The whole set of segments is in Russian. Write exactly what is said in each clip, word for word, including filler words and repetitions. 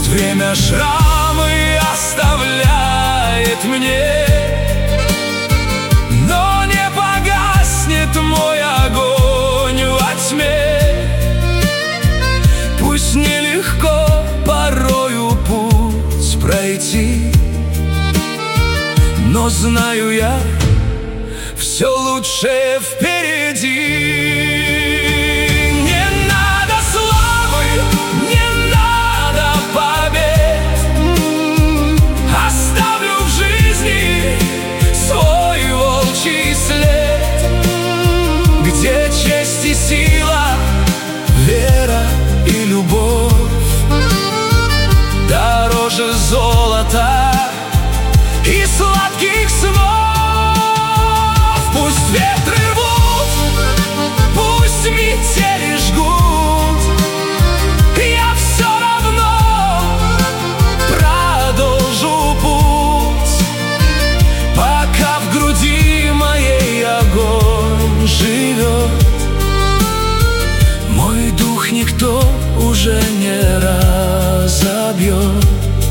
время шрамы оставляет мне, но не погаснет мой огонь во тьме. Пусть нелегко порою путь пройти, но знаю я, все лучшее впереди. Не надо славы, не надо побед, оставлю в жизни свой волчий след, где честь и сила, вера и любовь дороже золота и сладких снов. Пусть ветры рвут, пусть метели жгут, я все равно продолжу путь, пока в груди моей огонь живет. Мой дух никто уже не разобьет.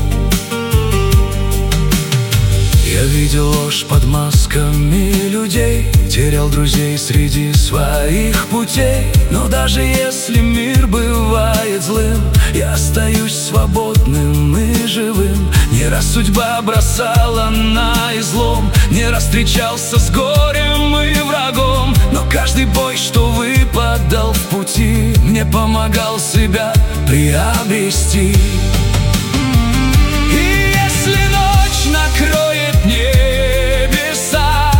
Я видел ложь под масками людей, терял друзей среди своих путей. Но даже если мир бывает злым, я остаюсь свободным и живым. Не раз судьба бросала на излом, не раз встречался с горем и врагом, но каждый бой, что выпадал в пути, мне помогал себя приобрести. И если ночь накроет небеса,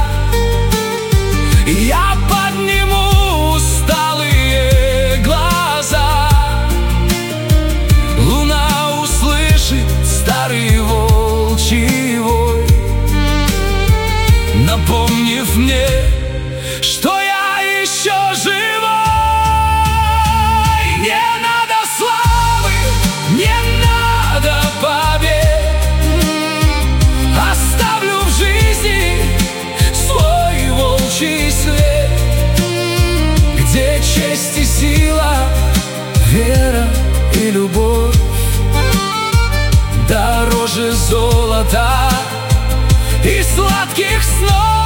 я подниму усталые глаза. Луна услышит старый волчий вой, напомнив мне, что я еще живой. Не надо славы, не надо побед, оставлю в жизни свой волчий след, где честь и сила, вера и любовь дороже золота и сладких снов.